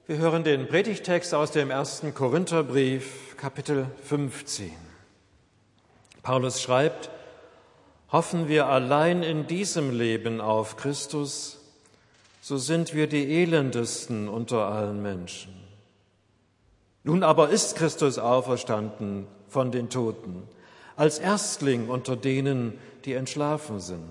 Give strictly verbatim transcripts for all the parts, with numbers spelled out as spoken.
Wir hören den Predigttext aus dem ersten Korintherbrief, Kapitel fünfzehn. Paulus schreibt: Hoffen wir allein in diesem Leben auf Christus, so sind wir die elendesten unter allen Menschen. Nun aber ist Christus auferstanden von den Toten, als Erstling unter denen, die entschlafen sind.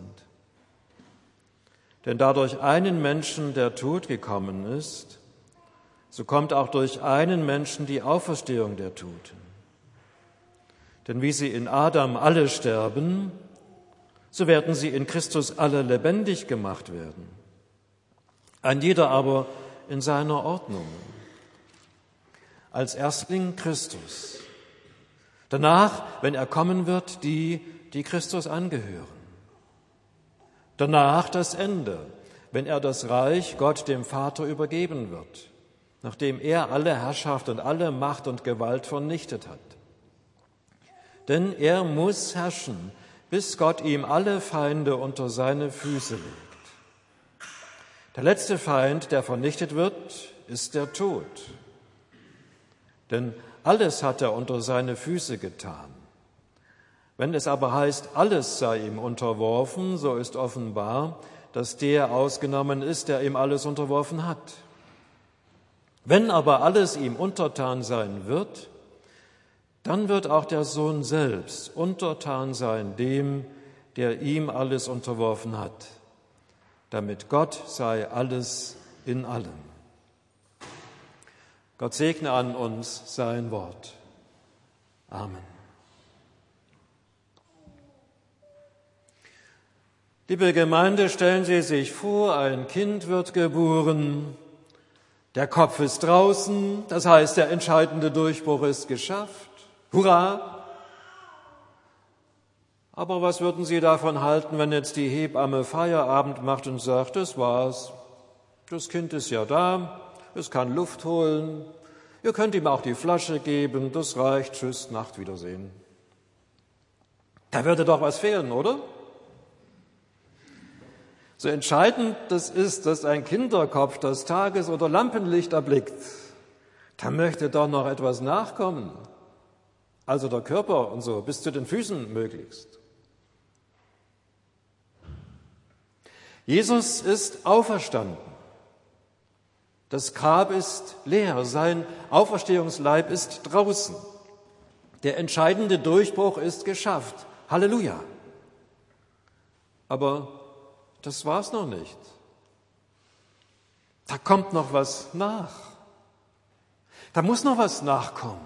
Denn da durch einen Menschen der Tod gekommen ist, so kommt auch durch einen Menschen die Auferstehung der Toten. Denn wie sie in Adam alle sterben, so werden sie in Christus alle lebendig gemacht werden. Ein jeder aber in seiner Ordnung. Als Erstling Christus. Danach, wenn er kommen wird, die, die Christus angehören. Danach das Ende, wenn er das Reich Gott dem Vater übergeben wird, nachdem er alle Herrschaft und alle Macht und Gewalt vernichtet hat. Denn er muss herrschen, bis Gott ihm alle Feinde unter seine Füße legt. Der letzte Feind, der vernichtet wird, ist der Tod. Denn alles hat er unter seine Füße getan. Wenn es aber heißt, alles sei ihm unterworfen, so ist offenbar, dass der ausgenommen ist, der ihm alles unterworfen hat. Wenn aber alles ihm untertan sein wird, dann wird auch der Sohn selbst untertan sein dem, der ihm alles unterworfen hat, damit Gott sei alles in allem. Gott segne an uns sein Wort. Amen. Liebe Gemeinde, stellen Sie sich vor, ein Kind wird geboren, der Kopf ist draußen, das heißt, der entscheidende Durchbruch ist geschafft. Hurra! Aber was würden Sie davon halten, wenn jetzt die Hebamme Feierabend macht und sagt, das war's, das Kind ist ja da, es kann Luft holen, ihr könnt ihm auch die Flasche geben, das reicht, tschüss, Nacht, Wiedersehen. Da würde doch was fehlen, oder? So entscheidend das ist, dass ein Kinderkopf das Tages- oder Lampenlicht erblickt, da möchte doch noch etwas nachkommen. Also der Körper und so, bis zu den Füßen möglichst. Jesus ist auferstanden. Das Grab ist leer, sein Auferstehungsleib ist draußen. Der entscheidende Durchbruch ist geschafft. Halleluja! Aber das war's noch nicht. Da kommt noch was nach. Da muss noch was nachkommen.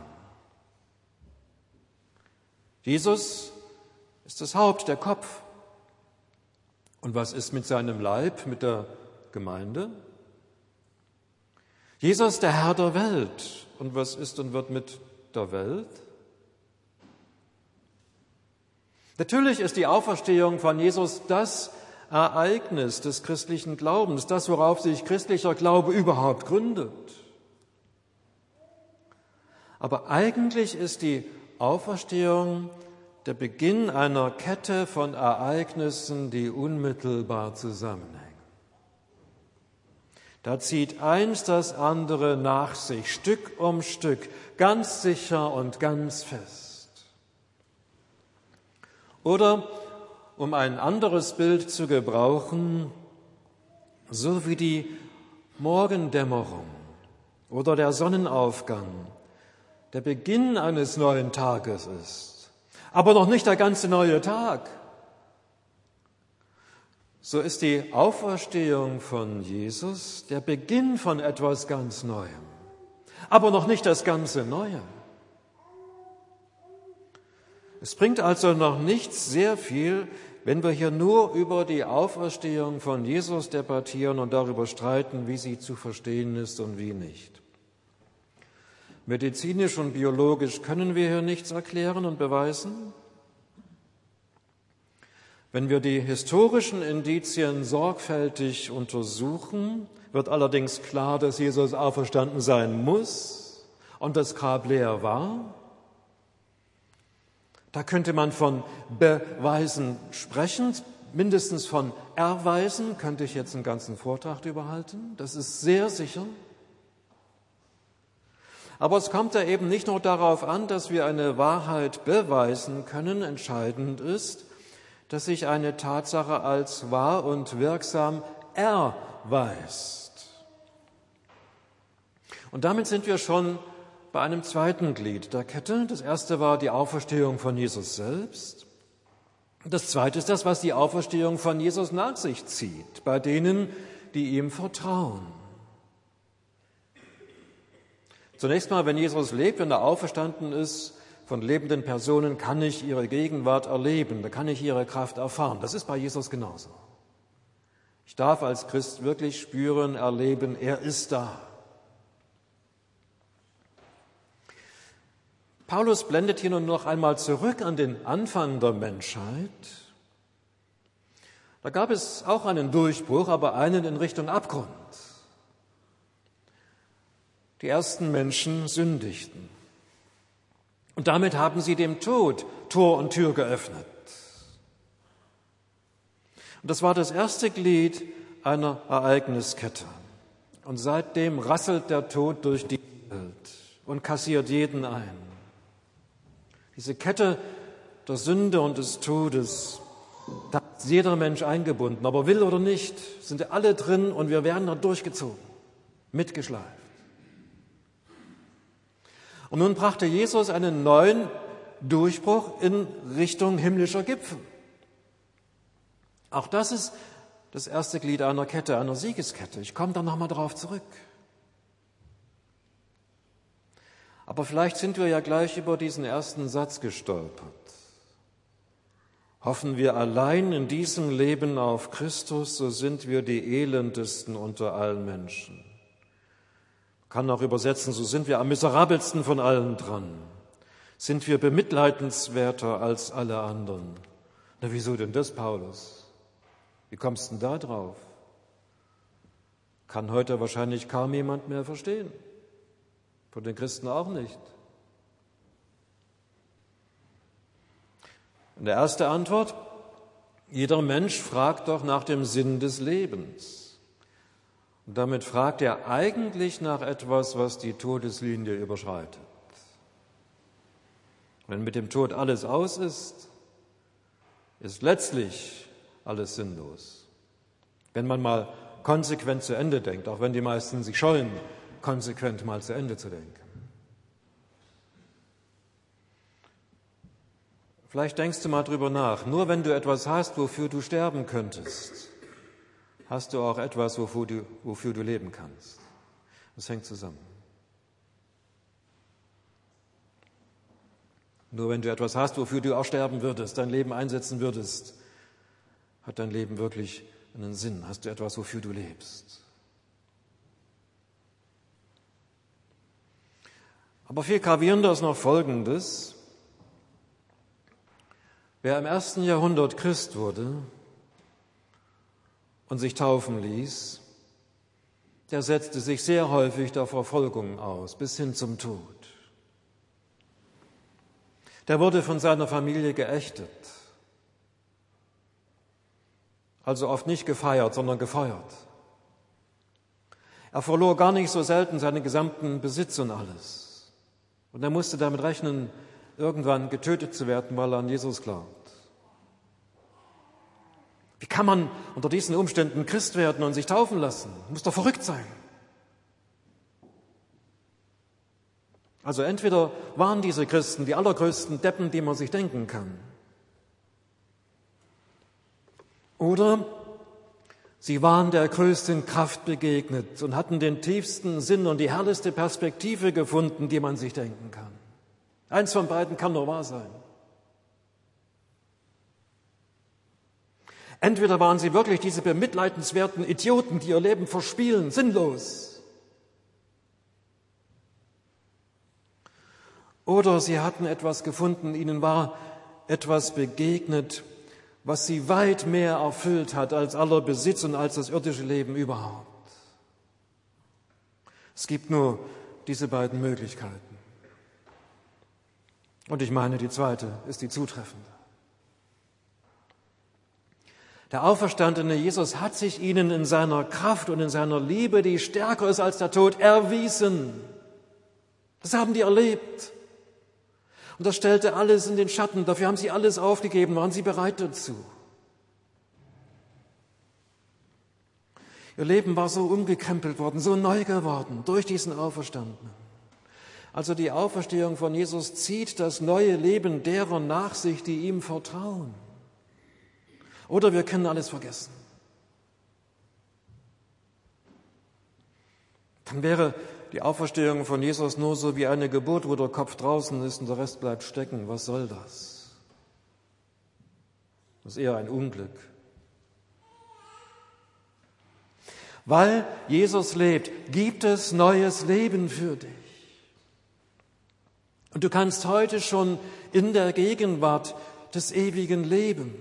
Jesus ist das Haupt, der Kopf. Und was ist mit seinem Leib, mit der Gemeinde? Jesus, der Herr der Welt. Und was ist und wird mit der Welt? Natürlich ist die Auferstehung von Jesus das Ereignis des christlichen Glaubens, das, worauf sich christlicher Glaube überhaupt gründet. Aber eigentlich ist die Auferstehung der Beginn einer Kette von Ereignissen, die unmittelbar zusammenhängen. Da zieht eins das andere nach sich, Stück um Stück, ganz sicher und ganz fest. Oder um ein anderes Bild zu gebrauchen, so wie die Morgendämmerung oder der Sonnenaufgang der Beginn eines neuen Tages ist, aber noch nicht der ganze neue Tag. So ist die Auferstehung von Jesus der Beginn von etwas ganz Neuem, aber noch nicht das ganze Neue. Es bringt also noch nicht sehr viel, wenn wir hier nur über die Auferstehung von Jesus debattieren und darüber streiten, wie sie zu verstehen ist und wie nicht. Medizinisch und biologisch können wir hier nichts erklären und beweisen. Wenn wir die historischen Indizien sorgfältig untersuchen, wird allerdings klar, dass Jesus auferstanden sein muss und das Grab leer war. Da könnte man von Beweisen sprechen, mindestens von Erweisen, könnte ich jetzt einen ganzen Vortrag drüber halten. Das ist sehr sicher. Aber es kommt ja eben nicht nur darauf an, dass wir eine Wahrheit beweisen können. Entscheidend ist, dass sich eine Tatsache als wahr und wirksam erweist. Und damit sind wir schon bei einem zweiten Glied der Kette. Das erste war die Auferstehung von Jesus selbst. Das zweite ist das, was die Auferstehung von Jesus nach sich zieht, bei denen, die ihm vertrauen. Zunächst mal, wenn Jesus lebt, wenn er auferstanden ist, von lebenden Personen kann ich ihre Gegenwart erleben, da kann ich ihre Kraft erfahren. Das ist bei Jesus genauso. Ich darf als Christ wirklich spüren, erleben, er ist da. Paulus blendet hier nun noch einmal zurück an den Anfang der Menschheit. Da gab es auch einen Durchbruch, aber einen in Richtung Abgrund. Die ersten Menschen sündigten. Und damit haben sie dem Tod Tor und Tür geöffnet. Und das war das erste Glied einer Ereigniskette. Und seitdem rasselt der Tod durch die Welt und kassiert jeden ein. Diese Kette der Sünde und des Todes, da ist jeder Mensch eingebunden, aber will oder nicht, sind alle drin und wir werden da durchgezogen, mitgeschleift. Und nun brachte Jesus einen neuen Durchbruch in Richtung himmlischer Gipfel. Auch das ist das erste Glied einer Kette, einer Siegeskette. Ich komme da nochmal drauf zurück. Aber vielleicht sind wir ja gleich über diesen ersten Satz gestolpert. Hoffen wir allein in diesem Leben auf Christus, so sind wir die elendesten unter allen Menschen. Man kann auch übersetzen, so sind wir am miserabelsten von allen dran. Sind wir bemitleidenswerter als alle anderen. Na, wieso denn das, Paulus? Wie kommst du denn da drauf? Kann heute wahrscheinlich kaum jemand mehr verstehen. Von den Christen auch nicht. Und die erste Antwort, jeder Mensch fragt doch nach dem Sinn des Lebens. Und damit fragt er eigentlich nach etwas, was die Todeslinie überschreitet. Wenn mit dem Tod alles aus ist, ist letztlich alles sinnlos. Wenn man mal konsequent zu Ende denkt, auch wenn die meisten sich scheuen, konsequent mal zu Ende zu denken. Vielleicht denkst du mal drüber nach. Nur wenn du etwas hast, wofür du sterben könntest, hast du auch etwas, wofür du, wofür du leben kannst. Das hängt zusammen. Nur wenn du etwas hast, wofür du auch sterben würdest, dein Leben einsetzen würdest, hat dein Leben wirklich einen Sinn. Hast du etwas, wofür du lebst. Aber viel gravierender ist noch Folgendes. Wer im ersten Jahrhundert Christ wurde und sich taufen ließ, der setzte sich sehr häufig der Verfolgung aus, bis hin zum Tod. Der wurde von seiner Familie geächtet, also oft nicht gefeiert, sondern gefeuert. Er verlor gar nicht so selten seinen gesamten Besitz und alles. Und er musste damit rechnen, irgendwann getötet zu werden, weil er an Jesus glaubt. Wie kann man unter diesen Umständen Christ werden und sich taufen lassen? Muss doch verrückt sein. Also entweder waren diese Christen die allergrößten Deppen, die man sich denken kann, oder sie waren der größten Kraft begegnet und hatten den tiefsten Sinn und die herrlichste Perspektive gefunden, die man sich denken kann. Eins von beiden kann nur wahr sein. Entweder waren sie wirklich diese bemitleidenswerten Idioten, die ihr Leben verspielen, sinnlos. Oder sie hatten etwas gefunden, ihnen war etwas begegnet, was sie weit mehr erfüllt hat als aller Besitz und als das irdische Leben überhaupt. Es gibt nur diese beiden Möglichkeiten. Und ich meine, die zweite ist die zutreffende. Der auferstandene Jesus hat sich ihnen in seiner Kraft und in seiner Liebe, die stärker ist als der Tod, erwiesen. Das haben die erlebt. Und das stellte alles in den Schatten. Dafür haben sie alles aufgegeben, waren sie bereit dazu. Ihr Leben war so umgekrempelt worden, so neu geworden durch diesen Auferstandenen. Also die Auferstehung von Jesus zieht das neue Leben derer nach sich, die ihm vertrauen. Oder wir können alles vergessen. Dann wäre die Auferstehung von Jesus nur so wie eine Geburt, wo der Kopf draußen ist und der Rest bleibt stecken. Was soll das? Das ist eher ein Unglück. Weil Jesus lebt, gibt es neues Leben für dich. Und du kannst heute schon in der Gegenwart des ewigen leben.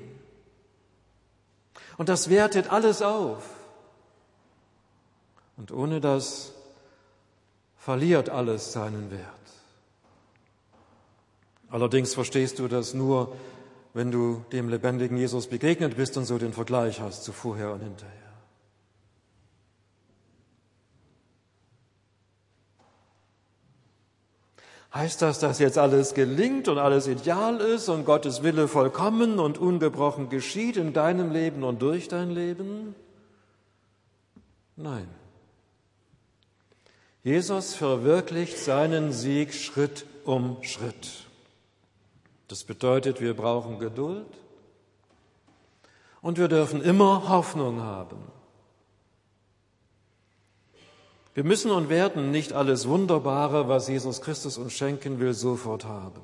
Und das wertet alles auf. Und ohne das verliert alles seinen Wert. Allerdings verstehst du das nur, wenn du dem lebendigen Jesus begegnet bist und so den Vergleich hast zu vorher und hinterher. Heißt das, dass jetzt alles gelingt und alles ideal ist und Gottes Wille vollkommen und ungebrochen geschieht in deinem Leben und durch dein Leben? Nein. Jesus verwirklicht seinen Sieg Schritt um Schritt. Das bedeutet, wir brauchen Geduld und wir dürfen immer Hoffnung haben. Wir müssen und werden nicht alles Wunderbare, was Jesus Christus uns schenken will, sofort haben.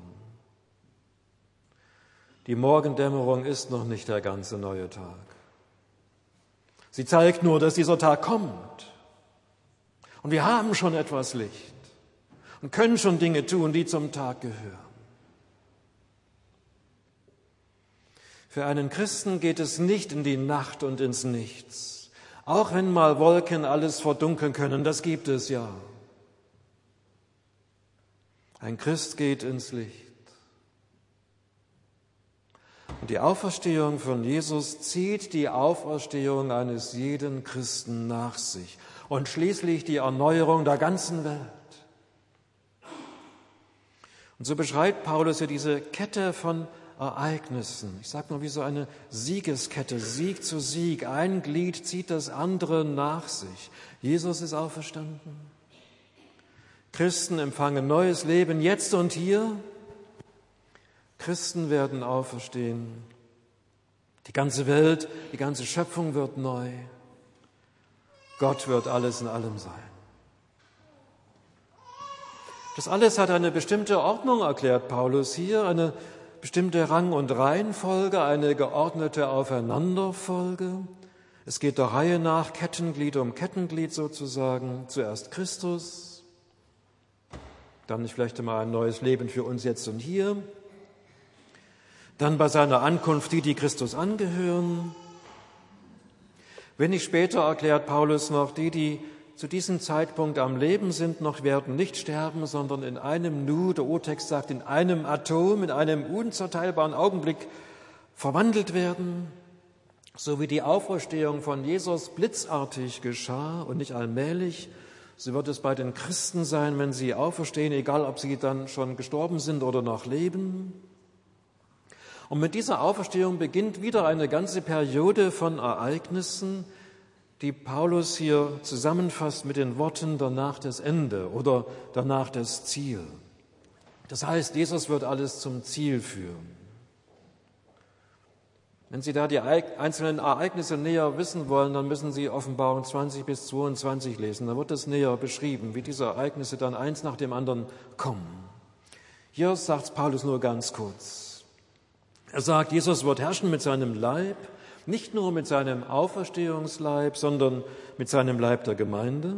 Die Morgendämmerung ist noch nicht der ganze neue Tag. Sie zeigt nur, dass dieser Tag kommt. Und wir haben schon etwas Licht und können schon Dinge tun, die zum Tag gehören. Für einen Christen geht es nicht in die Nacht und ins Nichts. Auch wenn mal Wolken alles verdunkeln können, das gibt es ja. Ein Christ geht ins Licht. Und die Auferstehung von Jesus zieht die Auferstehung eines jeden Christen nach sich und schließlich die Erneuerung der ganzen Welt. Und so beschreibt Paulus hier diese Kette von Ereignissen. Ich sage mal wie so eine Siegeskette, Sieg zu Sieg. Ein Glied zieht das andere nach sich. Jesus ist auferstanden. Christen empfangen neues Leben jetzt und hier. Christen werden auferstehen. Die ganze Welt, die ganze Schöpfung wird neu. Gott wird alles in allem sein. Das alles hat eine bestimmte Ordnung, erklärt Paulus hier, eine bestimmte Rang- und Reihenfolge, eine geordnete Aufeinanderfolge. Es geht der Reihe nach, Kettenglied um Kettenglied sozusagen. Zuerst Christus, dann vielleicht einmal ein neues Leben für uns jetzt und hier. Dann bei seiner Ankunft die, die Christus angehören. Wenig später erklärt Paulus noch, die, die zu diesem Zeitpunkt am Leben sind, noch werden nicht sterben, sondern in einem Nu, der Urtext sagt, in einem Atom, in einem unzerteilbaren Augenblick verwandelt werden, so wie die Auferstehung von Jesus blitzartig geschah und nicht allmählich, so wird es bei den Christen sein, wenn sie auferstehen, egal ob sie dann schon gestorben sind oder noch leben. Und mit dieser Auferstehung beginnt wieder eine ganze Periode von Ereignissen, die Paulus hier zusammenfasst mit den Worten danach das Ende oder danach das Ziel. Das heißt, Jesus wird alles zum Ziel führen. Wenn Sie da die einzelnen Ereignisse näher wissen wollen, dann müssen Sie Offenbarung zwanzig bis zweiundzwanzig lesen. Da wird es näher beschrieben, wie diese Ereignisse dann eins nach dem anderen kommen. Hier sagt Paulus nur ganz kurz. Er sagt, Jesus wird herrschen mit seinem Leib, nicht nur mit seinem Auferstehungsleib, sondern mit seinem Leib der Gemeinde.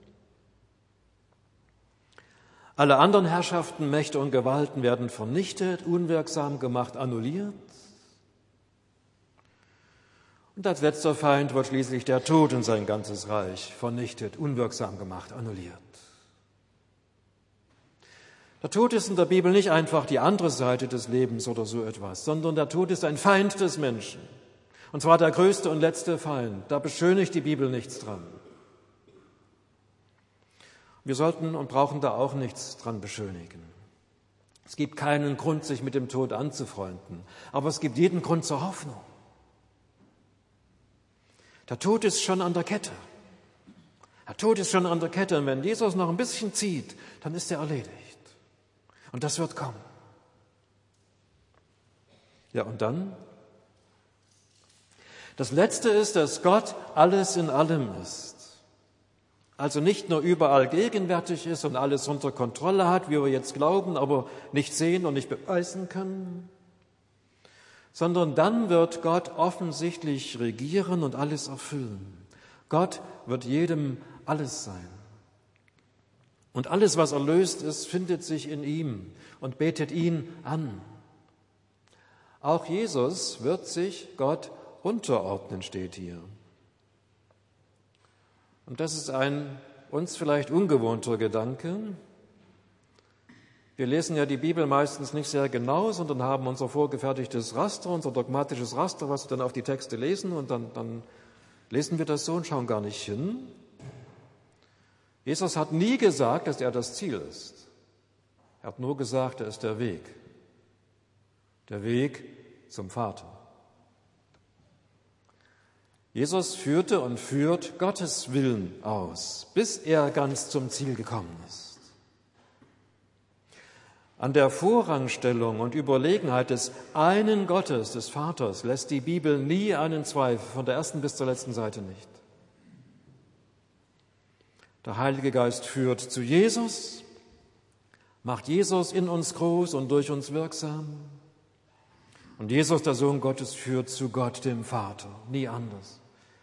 Alle anderen Herrschaften, Mächte und Gewalten werden vernichtet, unwirksam gemacht, annulliert. Und als letzter Feind wird schließlich der Tod und sein ganzes Reich vernichtet, unwirksam gemacht, annulliert. Der Tod ist in der Bibel nicht einfach die andere Seite des Lebens oder so etwas, sondern der Tod ist ein Feind des Menschen. Und zwar der größte und letzte Feind. Da beschönigt die Bibel nichts dran. Wir sollten und brauchen da auch nichts dran beschönigen. Es gibt keinen Grund, sich mit dem Tod anzufreunden, aber es gibt jeden Grund zur Hoffnung. Der Tod ist schon an der Kette. Der Tod ist schon an der Kette und wenn Jesus noch ein bisschen zieht, dann ist er erledigt. Und das wird kommen. Ja, und dann? Das Letzte ist, dass Gott alles in allem ist. Also nicht nur überall gegenwärtig ist und alles unter Kontrolle hat, wie wir jetzt glauben, aber nicht sehen und nicht beweisen können, sondern dann wird Gott offensichtlich regieren und alles erfüllen. Gott wird jedem alles sein. Und alles, was erlöst ist, findet sich in ihm und betet ihn an. Auch Jesus wird sich Gott unterordnen, steht hier. Und das ist ein uns vielleicht ungewohnter Gedanke. Wir lesen ja die Bibel meistens nicht sehr genau, sondern haben unser vorgefertigtes Raster, unser dogmatisches Raster, was wir dann auf die Texte lesen und dann, dann lesen wir das so und schauen gar nicht hin. Jesus hat nie gesagt, dass er das Ziel ist. Er hat nur gesagt, er ist der Weg. Der Weg zum Vater. Jesus führte und führt Gottes Willen aus, bis er ganz zum Ziel gekommen ist. An der Vorrangstellung und Überlegenheit des einen Gottes, des Vaters, lässt die Bibel nie einen Zweifel, von der ersten bis zur letzten Seite nicht. Der Heilige Geist führt zu Jesus, macht Jesus in uns groß und durch uns wirksam. Und Jesus, der Sohn Gottes, führt zu Gott, dem Vater, nie anders.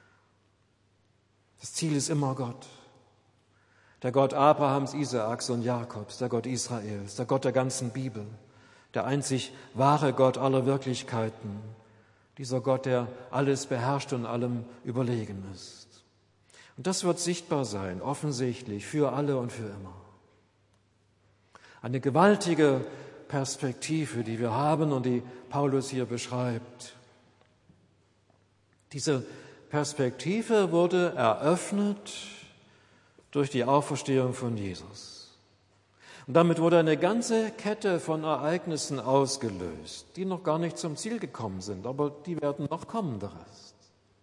Das Ziel ist immer Gott. Der Gott Abrahams, Isaaks und Jakobs, der Gott Israels, der Gott der ganzen Bibel, der einzig wahre Gott aller Wirklichkeiten, dieser Gott, der alles beherrscht und allem überlegen ist. Und das wird sichtbar sein, offensichtlich, für alle und für immer. Eine gewaltige Perspektive, die wir haben und die Paulus hier beschreibt. Diese Perspektive wurde eröffnet durch die Auferstehung von Jesus. Und damit wurde eine ganze Kette von Ereignissen ausgelöst, die noch gar nicht zum Ziel gekommen sind, aber die werden noch kommen, der Rest.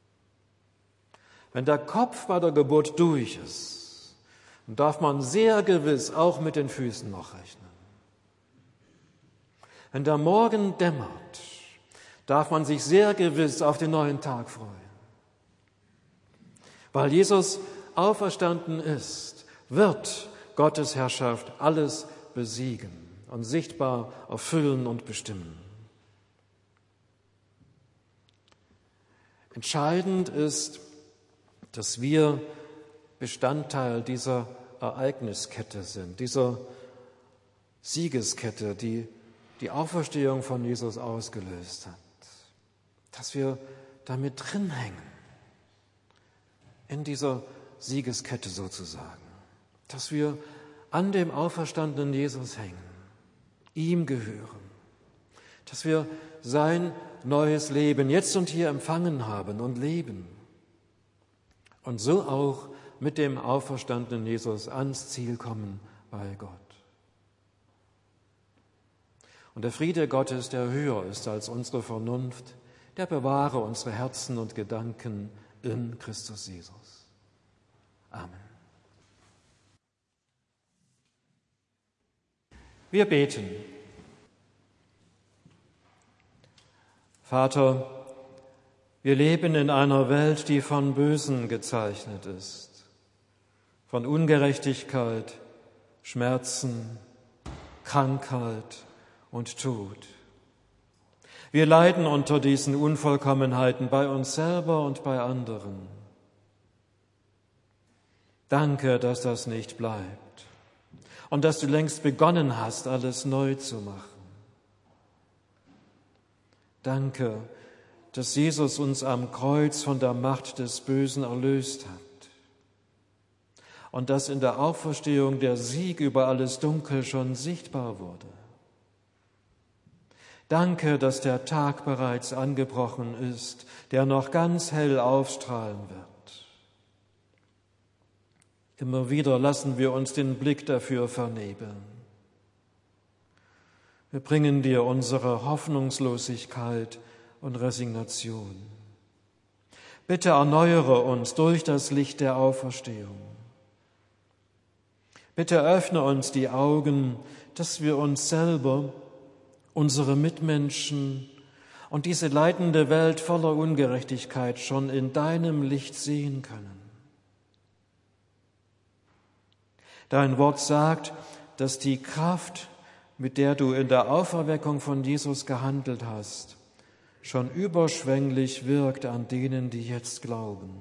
Wenn der Kopf bei der Geburt durch ist, dann darf man sehr gewiss auch mit den Füßen noch rechnen. Wenn der Morgen dämmert, darf man sich sehr gewiss auf den neuen Tag freuen. Weil Jesus auferstanden ist, wird Gottes Herrschaft alles besiegen und sichtbar erfüllen und bestimmen. Entscheidend ist, dass wir Bestandteil dieser Ereigniskette sind, dieser Siegeskette, die die Auferstehung von Jesus ausgelöst hat. Dass wir damit drin hängen, in dieser Siegeskette sozusagen. Dass wir an dem auferstandenen Jesus hängen, ihm gehören. Dass wir sein neues Leben jetzt und hier empfangen haben und leben. Und so auch mit dem auferstandenen Jesus ans Ziel kommen bei Gott. Und der Friede Gottes, der höher ist als unsere Vernunft, der bewahre unsere Herzen und Gedanken in Christus Jesus. Amen. Wir beten. Vater, wir leben in einer Welt, die von Bösen gezeichnet ist, von Ungerechtigkeit, Schmerzen, Krankheit und Tod. Wir leiden unter diesen Unvollkommenheiten bei uns selber und bei anderen. Danke, dass das nicht bleibt und dass du längst begonnen hast, alles neu zu machen. Danke, dass Jesus uns am Kreuz von der Macht des Bösen erlöst hat und dass in der Auferstehung der Sieg über alles Dunkel schon sichtbar wurde. Danke, dass der Tag bereits angebrochen ist, der noch ganz hell aufstrahlen wird. Immer wieder lassen wir uns den Blick dafür vernebeln. Wir bringen dir unsere Hoffnungslosigkeit und Resignation. Bitte erneuere uns durch das Licht der Auferstehung. Bitte öffne uns die Augen, dass wir uns selber, unsere Mitmenschen und diese leidende Welt voller Ungerechtigkeit schon in deinem Licht sehen können. Dein Wort sagt, dass die Kraft, mit der du in der Auferweckung von Jesus gehandelt hast, schon überschwänglich wirkt an denen, die jetzt glauben.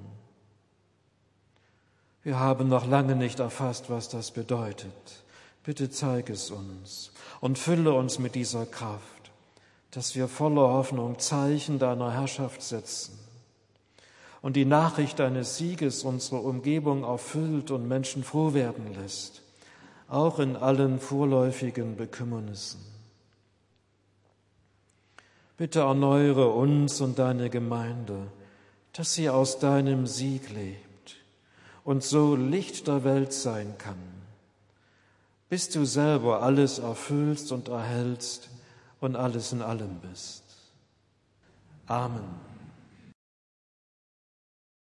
Wir haben noch lange nicht erfasst, was das bedeutet. Bitte zeig es uns und fülle uns mit dieser Kraft, dass wir voller Hoffnung Zeichen deiner Herrschaft setzen und die Nachricht deines Sieges unsere Umgebung erfüllt und Menschen froh werden lässt, auch in allen vorläufigen Bekümmernissen. Bitte erneuere uns und deine Gemeinde, dass sie aus deinem Sieg lebt und so Licht der Welt sein kann, bis du selber alles erfüllst und erhältst und alles in allem bist. Amen.